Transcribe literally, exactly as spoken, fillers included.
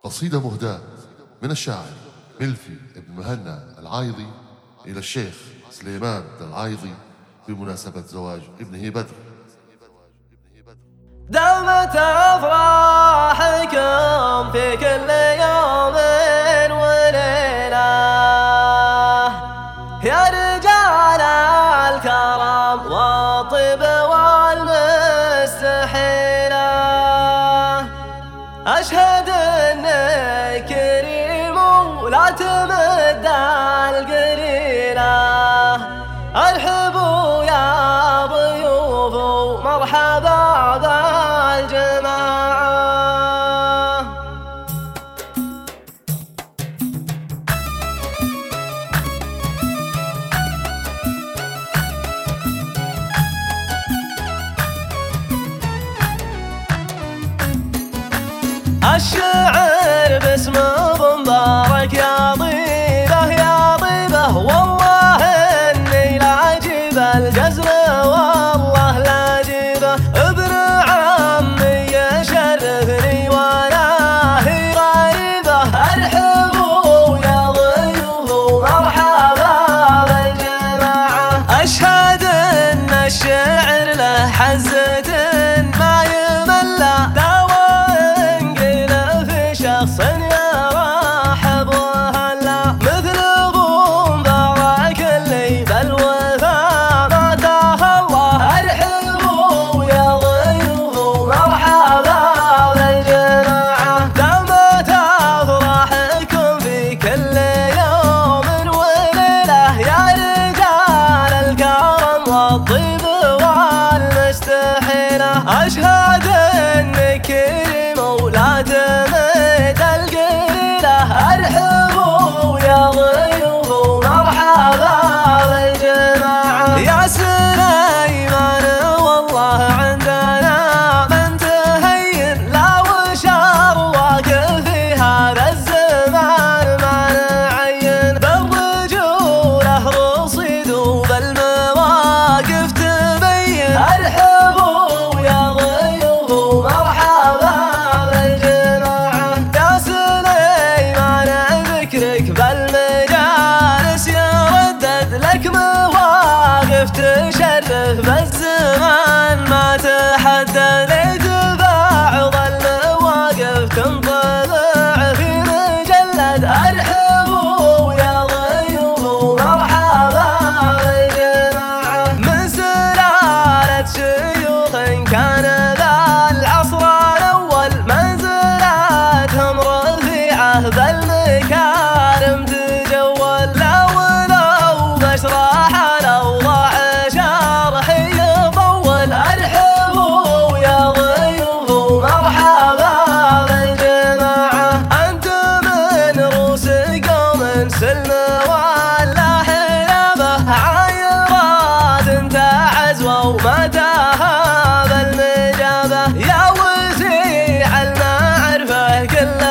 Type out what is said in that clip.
قصيدة مهداة من الشاعر ملفي بن مهنا العايضي إلى الشيخ سليمان العايضي بمناسبة زواج ابنه بدر. دامت أفراحكم في كل يوم وليلة يا رجال الكرم والطيب والمستحيلة، أشهد إنك كريم ولا تمد القليلة، ارحبوا يا ضيوف ومرحبا بالجماعة. الشعر باسم مبارك يا طيبه يا طيبه، والله اني لاجيب الجزر والله لاجيبه، ابن عمي يشرفني ولا هي غريبه، ارحبوا يا ضيوف ومرحبا بالجماعه. اشهد ان الشعر له حزة ما يمل، شخص يرحب وهلا مثل ابو مبارك اللي بالوفا ما تخلى، ارحبوا يا ضيوف ومرحبا بالجماعه. دامت افراحكم في كل يوم وليله يا رجال الكرم والطيب والمستحيله، اشهد انك كريم ولا تمد القليلة، ارحبوا يا ضيوف ومرحبا بالجماعة. يا سليمان والله عندنا من تهين لا وشر واقف في هذا الزمان ما نعين، بالرجولة رصيد وبالمواقف تبين، ارحبوا يا ضيوف ومرحبا بالمجالس يردد لك مواقف تشرف بالزمان ما تحدد، ليت بعض المواقف تنطبع في مجلد، ارحبوا يا ضيوف ومرحبا بالجماعة. من سلالة شيوخ كان ذا العصر الاول منزلتهم رفيعة بالمكارم تجول، لا ولو بشرح الاوضاع شرحي يطول، ارحبوا يا ضيوف ومرحبا بالجماعة. انت من رؤوس قوم سلم ولا حلبه، عايرات انت عزوه ومتاهه بالمجابه، يا وسيع المعرفه كل